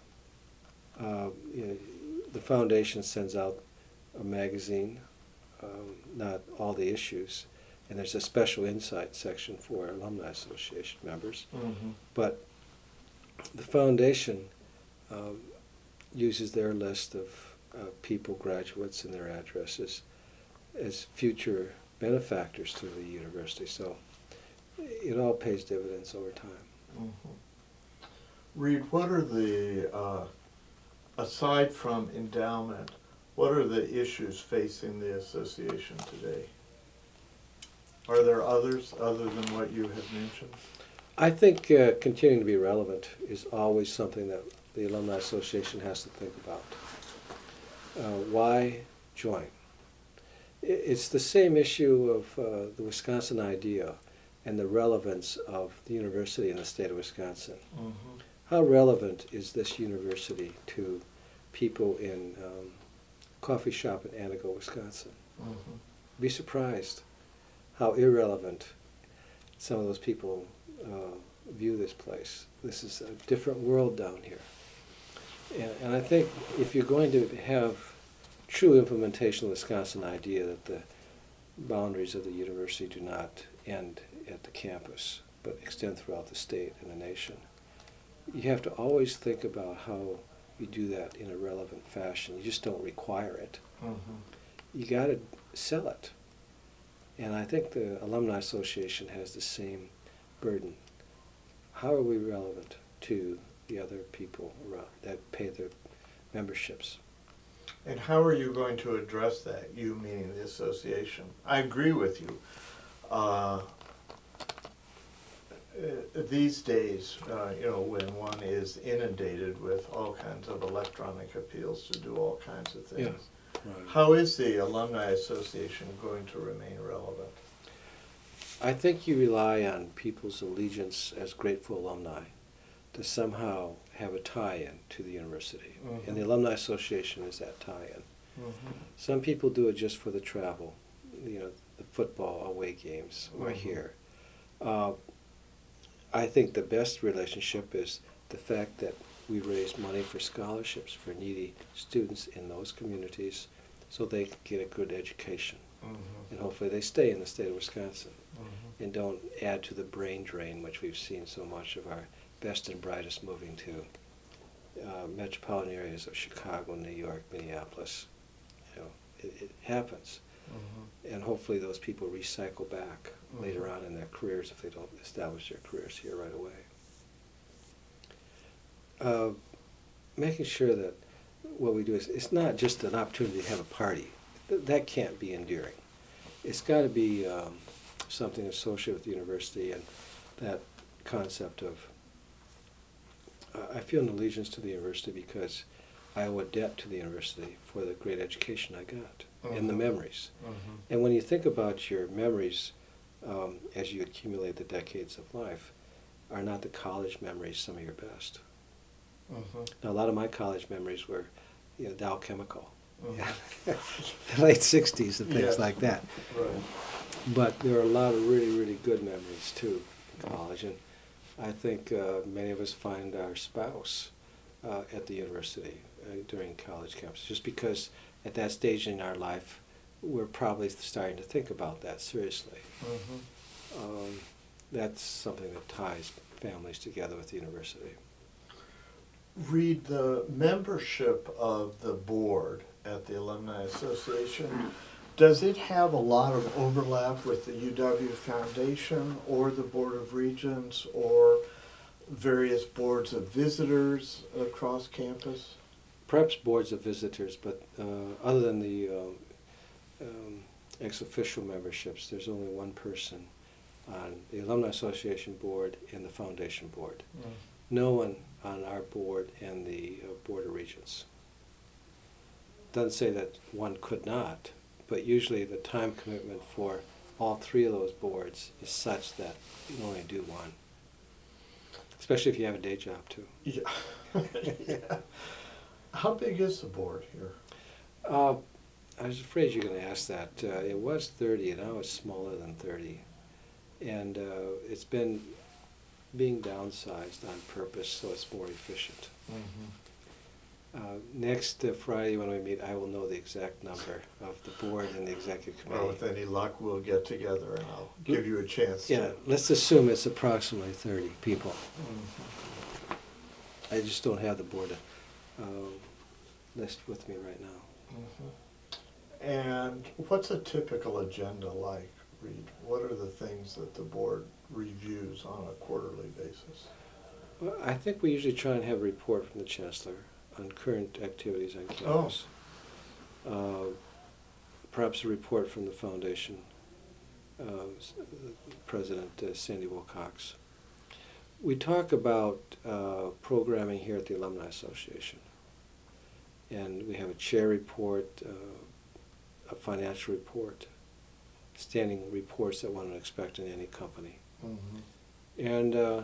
Uh, you know, the foundation sends out a magazine, um, not all the issues, and there's a special insight section for Alumni Association members. Mm-hmm. But the foundation um, uses their list of uh, people, graduates, and their addresses as future benefactors to the university. So it all pays dividends over time. Mm-hmm. Reed, what are the, uh, aside from endowment, what are the issues facing the association today? Are there others other than what you had mentioned? I think uh, continuing to be relevant is always something that the Alumni Association has to think about. Uh, why join? It's the same issue of uh, the Wisconsin idea and the relevance of the university in the state of Wisconsin. Mm-hmm. How relevant is this university to people in um, coffee shop in Antigo, Wisconsin? Mm-hmm. Be surprised how irrelevant some of those people uh, view this place. This is a different world down here. And, and I think if you're going to have true implementation of the Wisconsin idea that the boundaries of the university do not end at the campus, but extend throughout the state and the nation, you have to always think about how you do that in a relevant fashion. You just don't require it. Mm-hmm. You got to sell it. And I think the Alumni Association has the same burden. How are we relevant to the other people around that pay their memberships? And how are you going to address that, you meaning the association? I agree with you. Uh, Uh, these days, uh, you know, when one is inundated with all kinds of electronic appeals to do all kinds of things, Yeah, right. How is the Alumni Association going to remain relevant? I think you rely on people's allegiance as grateful alumni to somehow have a tie-in to the university. Mm-hmm. And the Alumni Association is that tie-in. Mm-hmm. Some people do it just for the travel, you know, the football away games or Mm-hmm. here. Uh, I think the best relationship is the fact that we raise money for scholarships for needy students in those communities so they can get a good education. Mm-hmm. And hopefully they stay in the state of Wisconsin Mm-hmm. and don't add to the brain drain, which we've seen so much of our best and brightest moving to uh, metropolitan areas of Chicago, New York, Minneapolis. You know, it, it happens. Mm-hmm. And hopefully those people recycle back Mm-hmm. later on in their careers if they don't establish their careers here right away. Uh, making sure that what we do is, it's not just an opportunity to have a party. Th- that can't be enduring. It's got to be um, something associated with the university and that concept of, uh, I feel an allegiance to the university because I owe a debt to the university for the great education I got and the Mhm. memories. Mm-hmm. And when you think about your memories um, as you accumulate the decades of life, are not the college memories some of your best? Mm-hmm. Now, a lot of my college memories were, you know, Dow Chemical, Mm-hmm. the late sixties and things Yes. like that. Right. But there are a lot of really, really good memories too in college, and I think uh, many of us find our spouse uh, at the university uh, during college camps, just because at that stage in our life we're probably starting to think about that seriously. Mm-hmm. Um, that's something that ties families together with the university. Read the membership of the board at the Alumni Association. Does it have a lot of overlap with the U W Foundation or the Board of Regents or various boards of visitors across campus? Perhaps boards of visitors, but uh, other than the um, um, ex-official memberships, there's only one person on the Alumni Association board and the foundation board. Mm. No one on our board and the uh, Board of Regents. Doesn't say that one could not, but usually the time commitment for all three of those boards is such that you can only do one, especially if you have a day job too. Yeah. Yeah. How big is the board here? Uh, I was afraid you were going to ask that. Uh, it was thirty, and now it's smaller than thirty. And uh, it's been being downsized on purpose so it's more efficient. Mm-hmm. Uh, next uh, Friday when we meet, I will know the exact number of the board and the executive committee. Well, with any luck, we'll get together and I'll give you a chance Yeah, to. let's assume it's approximately thirty people. Mhm. I just don't have the board uh, list with me right now. Mhm. And what's a typical agenda like, Reed? What are the things that the board reviews on a quarterly basis? Well, I think we usually try and have a report from the chancellor on current activities on campus. Uh, perhaps a report from the foundation uh, President uh, Sandy Wilcox. We talk about uh, programming here at the Alumni Association. And we have a chair report, uh, a financial report, standing reports that one would expect in any company. Mm-hmm. And uh,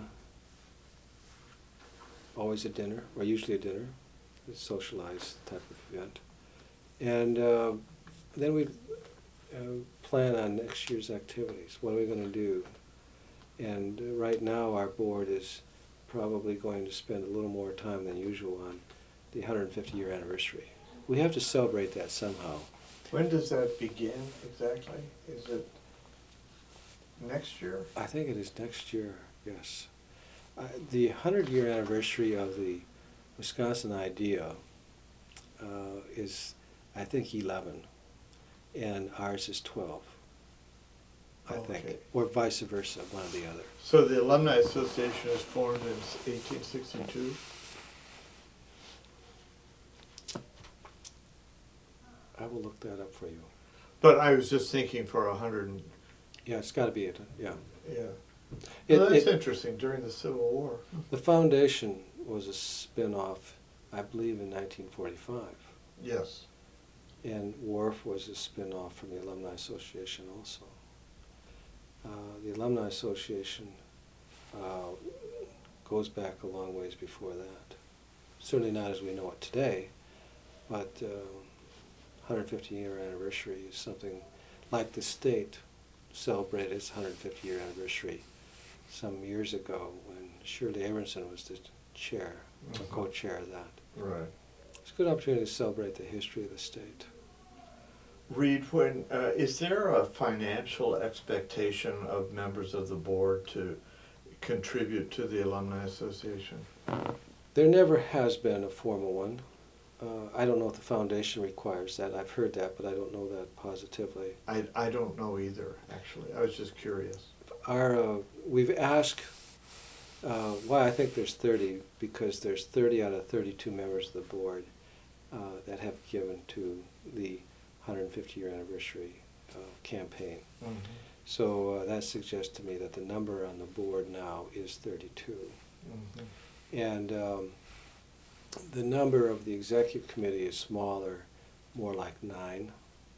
always a dinner, or usually a dinner, a socialized type of event. And uh, then we uh, plan on next year's activities. What are we going to do? And uh, right now our board is probably going to spend a little more time than usual on the one hundred fifty year anniversary. We have to celebrate that somehow. When does that begin exactly? Is it next year? I think it is next year, yes. Uh, the one hundred year anniversary of the Wisconsin Idea uh, is, I think, eleven, and ours is twelve, I Oh, think, okay. or vice versa, one or the other. So the Alumni Association was formed in eighteen sixty-two? I will look that up for you. But I was just thinking for a hundred and, Yeah, it's got to be it, yeah. yeah. It, Well, that's it- interesting, during the Civil War. the foundation was a spin-off, I believe, in nineteen forty-five. Yes. And WARF was a spin-off from the Alumni Association also. Uh, the Alumni Association uh, goes back a long ways before that. Certainly not as we know it today, but uh, one hundred fifty year anniversary is something like the state celebrated its one hundred fifty year anniversary some years ago when Shirley Aronson was the chair, Mhm. or co-chair of that. Right. It's a good opportunity to celebrate the history of the state. Reed, when, uh, is there a financial expectation of members of the board to contribute to the Alumni Association? There never has been a formal one. Uh, I don't know if the foundation requires that. I've heard that, but I don't know that positively. I, I don't know either, actually. I was just curious. Our, uh, we've asked uh, why I think there's thirty, because there's thirty out of thirty-two members of the board uh, that have given to the one hundred fifty year anniversary uh, campaign. Mm-hmm. So uh, that suggests to me that the number on the board now is thirty-two. Mm-hmm. And um, the number of the executive committee is smaller, more like nine.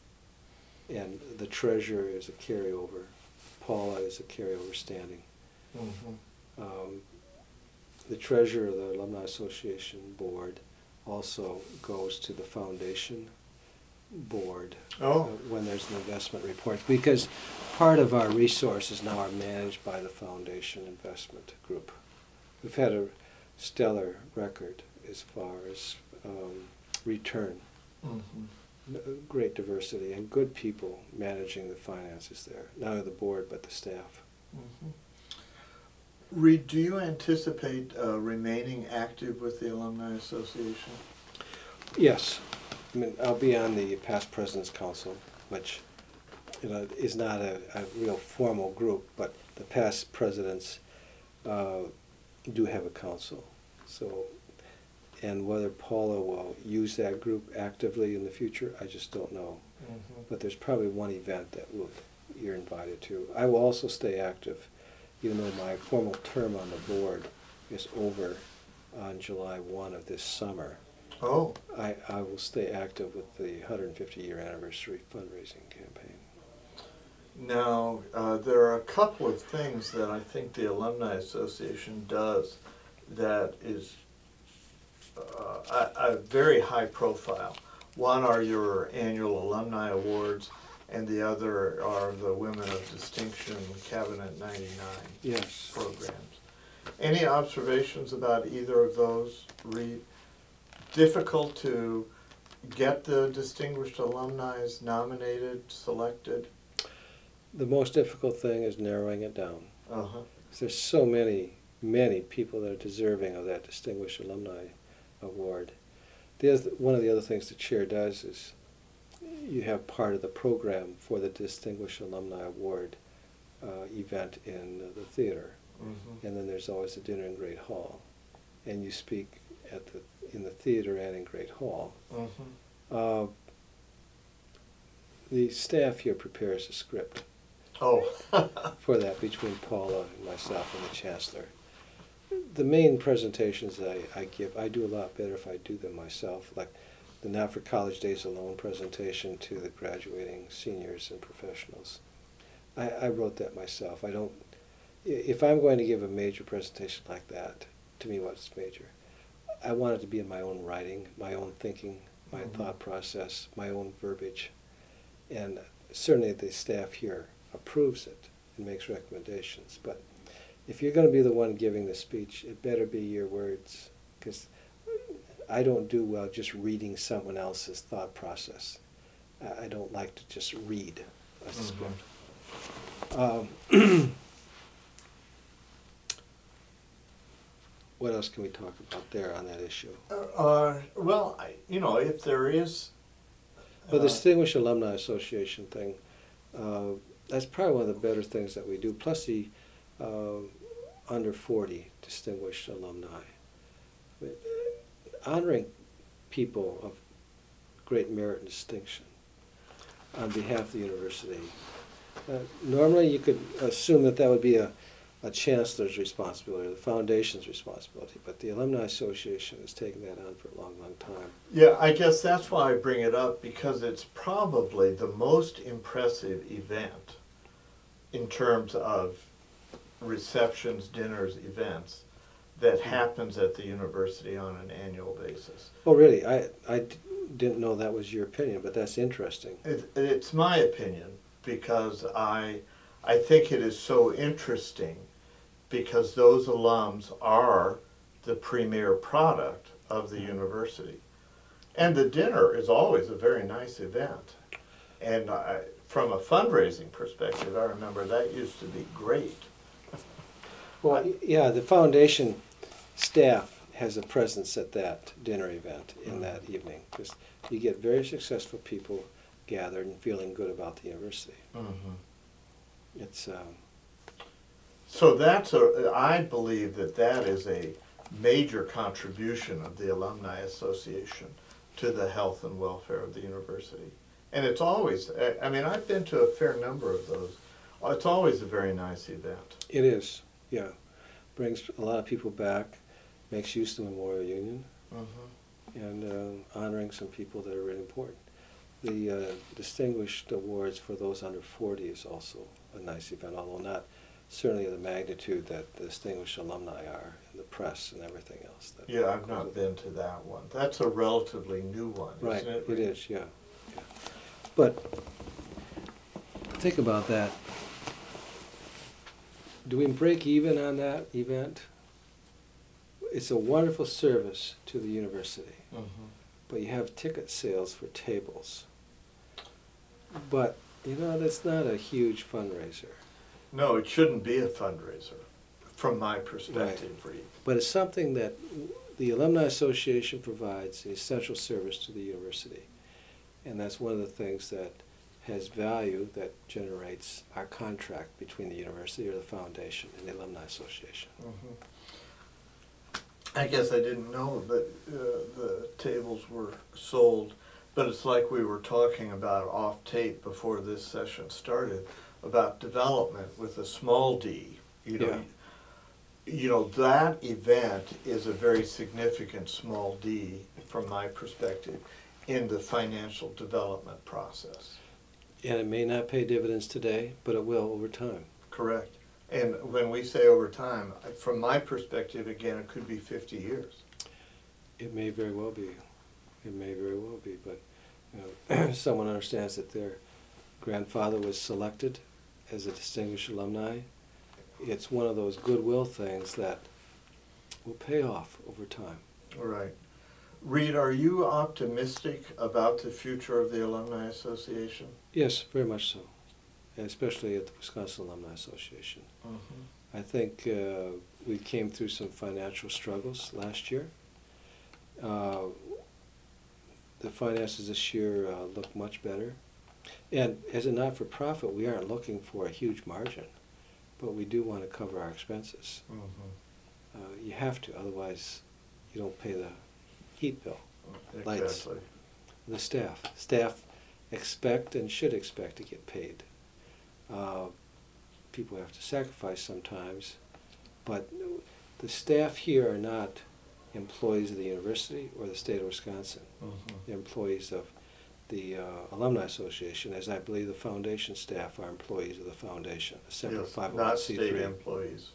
And the treasurer is a carryover. Paula is a carryover standing. Mm-hmm. Um, the treasurer of the Alumni Association board also goes to the foundation board Oh. uh, when there's an investment report, because part of our resources now are managed by the foundation investment group. We've had a stellar record as far as um, return. Mm-hmm. N- Great diversity and good people managing the finances there, not only the board but the staff. Mm-hmm. Reed, do you anticipate uh, remaining active with the Alumni Association? Yes, I mean, I'll be on the past president's council, which, you know, is not a, a real formal group, but the past presidents uh, do have a council. So, and whether Paula will use that group actively in the future, I just don't know. Mm-hmm. But there's probably one event that will, you're invited to. I will also stay active, even though my formal term on the board is over on July first of this summer. Oh. I, I will stay active with the one hundred fifty year anniversary fundraising campaign. Now, uh, there are a couple of things that I think the Alumni Association does that is uh, a, a very high profile. One are your annual alumni awards, and the other are the Women of Distinction Cabinet ninety-nine Yes. programs. Any observations about either of those? Reed? Difficult to get the distinguished alumni nominated, selected? The most difficult thing is narrowing it down. Uh-huh. 'Cause there's so many, many people that are deserving of that Distinguished Alumni Award. The other, one of the other things the chair does is you have part of the program for the Distinguished Alumni Award uh, event in the theater. Mm-hmm. And then there's always a dinner in Great Hall. And you speak at the in the theater and in Great Hall. Mm-hmm. Uh, the staff here prepares a script. Oh. for that between Paula and myself and the chancellor. The main presentations I, I give, I do a lot better if I do them myself, like the Not for College Days Alone presentation to the graduating seniors and professionals. I, I wrote that myself. I don't, if I'm going to give a major presentation like that, to me what's major? I want it to be in my own writing, my own thinking, my mm-hmm. thought process, my own verbiage. And certainly the staff here approves it and makes recommendations. But if you're going to be the one giving the speech, it better be your words, because I don't do well just reading someone else's thought process. I don't like to just read a mm-hmm. script. Um, what else can we talk about there on that issue? Uh, uh, well, I, you know, if there is... Uh, well, the Distinguished Alumni Association thing, uh, that's probably one of the better things that we do, plus the uh, under forty Distinguished Alumni. I mean, honoring people of great merit and distinction on behalf of the university. Uh, normally you could assume that that would be a, a chancellor's responsibility or the foundation's responsibility, but the Alumni Association has taken that on for a long, long time. Yeah, I guess that's why I bring it up, because it's probably the most impressive event in terms of receptions, dinners, events that happens at the university on an annual basis. Oh, really? I, I d- didn't know that was your opinion, but that's interesting. It, it's my opinion, because I, I think it is so interesting, because those alums are the premier product of the university. And the dinner is always a very nice event. And I, from a fundraising perspective, I remember that used to be great. Well, yeah, the foundation staff has a presence at that dinner event in mm-hmm. that evening, because you get very successful people gathered and feeling good about the university. Mm-hmm. It's um, so that's a. I believe that that is a major contribution of the Alumni Association to the health and welfare of the university, and it's always. I mean, I've been to a fair number of those. It's always a very nice event. It is. Yeah, brings a lot of people back, makes use of the Memorial Union, mm-hmm. and uh, honoring some people that are really important. The uh, Distinguished Awards for those under forty is also a nice event, although not certainly of the magnitude that the Distinguished Alumni are, and the press and everything else. That yeah, I've not been to that one. That's a relatively new one, right, isn't it? It is, yeah. yeah. But think about that. Do we break even on that event? It's a wonderful service to the university, mm-hmm. but you have ticket sales for tables. But, you know, that's not a huge fundraiser. No, it shouldn't be a fundraiser, from my perspective. Right. But it's something that the Alumni Association provides an essential service to the university. And that's one of the things that has value that generates our contract between the university or the foundation and the Alumni Association. Mm-hmm. I guess I didn't know that uh, the tables were sold, but it's like we were talking about off tape before this session started, about development with a small d. You know, yeah. you know, that event is a very significant small d, from my perspective, in the financial development process. And it may not pay dividends today, but it will over time. Correct. And when we say over time, from my perspective, again, it could be fifty years. It may very well be. It may very well be. But you know, someone understands that their grandfather was selected as a distinguished alumni. It's one of those goodwill things that will pay off over time. All right. Reed, are you optimistic about the future of the Alumni Association? Yes, very much so, especially at the Wisconsin Alumni Association. Mm-hmm. I think uh, we came through some financial struggles last year. Uh, the finances this year uh, look much better. And as a not-for-profit, we aren't looking for a huge margin, but we do want to cover our expenses. Mm-hmm. Uh, you have to, otherwise you don't pay the heat bill, exactly. Lights, the staff. Staff expect and should expect to get paid. Uh, people have to sacrifice sometimes, but the staff here are not employees of the university or the state of Wisconsin. Mm-hmm. They're employees of the uh, Alumni Association, as I believe the foundation staff are employees of the foundation, a separate Yes, five oh not one c three. state employees.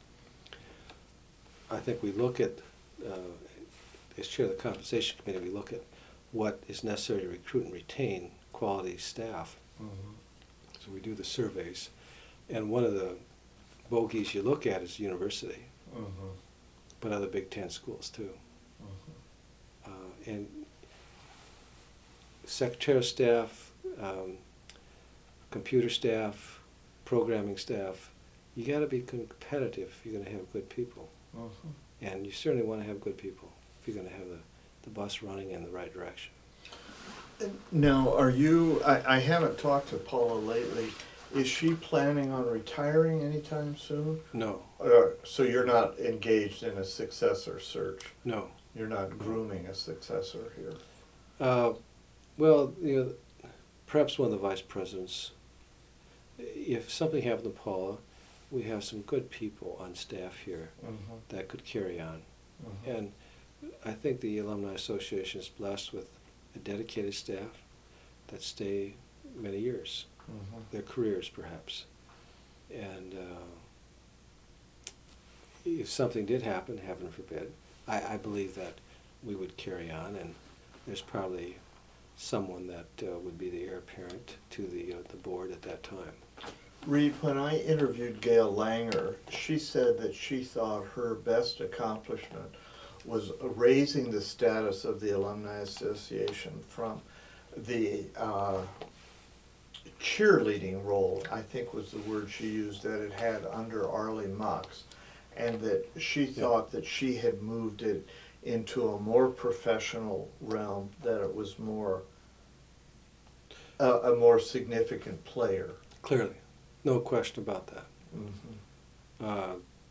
I think we look at, uh, as chair of the compensation committee, we look at what is necessary to recruit and retain quality staff. Mm-hmm. So we do the surveys, and one of the bogeys you look at is university, Mm-hmm. but other Big Ten schools too. Mm-hmm. Uh, and secretarial staff, um, computer staff, programming staff, you got to be competitive if you're going to have good people. Mm-hmm. And you certainly want to have good people if you're going to have the, the bus running in the right direction. Now, are you, I, I haven't talked to Paula lately. Is she planning on retiring anytime soon? No, Uh, so you're not engaged in a successor search? no. You're not grooming a successor here? Uh, well, you know, perhaps one of the vice presidents. If something happened to Paula, we have some good people on staff here Mm-hmm. that could carry on. Mm-hmm. And I think the Alumni Association is blessed with a dedicated staff that stay many years, Mm-hmm. their careers perhaps. And uh, if something did happen, heaven forbid, I, I believe that we would carry on, and there's probably someone that uh, would be the heir apparent to the uh, the board at that time. Reed, when I interviewed Gail Langer, she said that she thought her best accomplishment was raising the status of the Alumni Association from the uh, cheerleading role, I think was the word she used, that it had under Arlie Mux, and that she Yeah. thought that she had moved it into a more professional realm, that it was more a, a more significant player. Clearly, no question about that. Mm-hmm. Uh,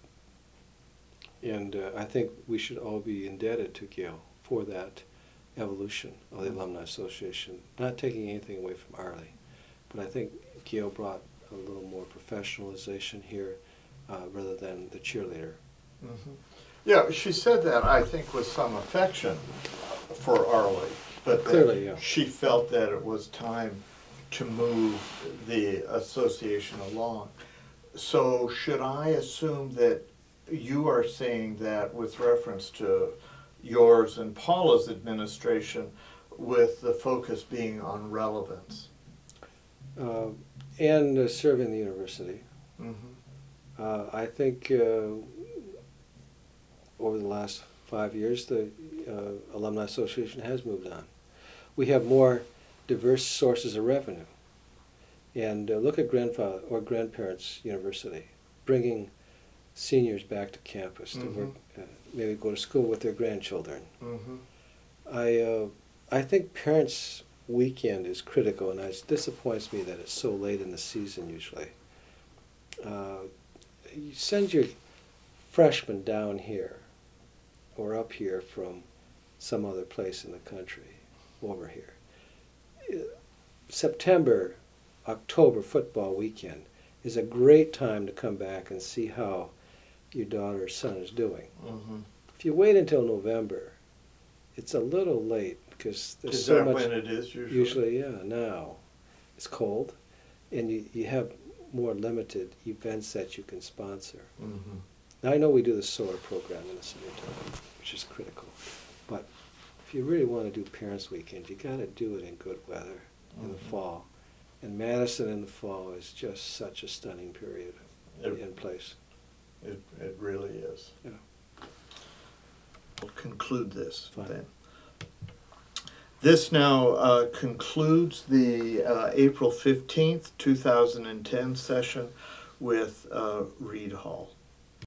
and uh, I think we should all be indebted to Gail for that evolution of the Alumni Association, not taking anything away from Arlie. But I think Gail brought a little more professionalization here uh, rather than the cheerleader. Mm-hmm. Yeah, she said that, I think, with some affection for Arlie, but that Clearly, yeah. she felt that it was time to move the association along. So should I assume that you are saying that with reference to yours and Paula's administration, with the focus being on relevance? Uh, and uh, serving the university. Mm-hmm. Uh, I think uh, over the last five years, the uh, Alumni Association has moved on. We have more diverse sources of revenue. And uh, look at grandfather or grandparents' university, bringing seniors back to campus to Mm-hmm. work, uh, maybe go to school with their grandchildren. Mm-hmm. I uh, I think Parents' Weekend is critical, and it disappoints me that it's so late in the season usually. Uh, you send your freshmen down here or up here from some other place in the country over here. Uh, September, October football weekend is a great time to come back and see how your daughter or son is doing. Mm-hmm. If you wait until November, it's a little late because there's Is so that much. when it is usually? Usually, yeah. Now, it's cold, and you, you have more limited events that you can sponsor. Mm-hmm. Now I know we do the solar program in the summertime, which is critical, but if you really want to do Parents' Weekend, you got to do it in good weather in the Mhm. fall. And Madison in the fall is just such a stunning period It- in place. It, it really is. Yeah. We'll conclude this Fine. then. This now uh, concludes the uh, April fifteenth, two thousand ten session with uh, Reed Hall.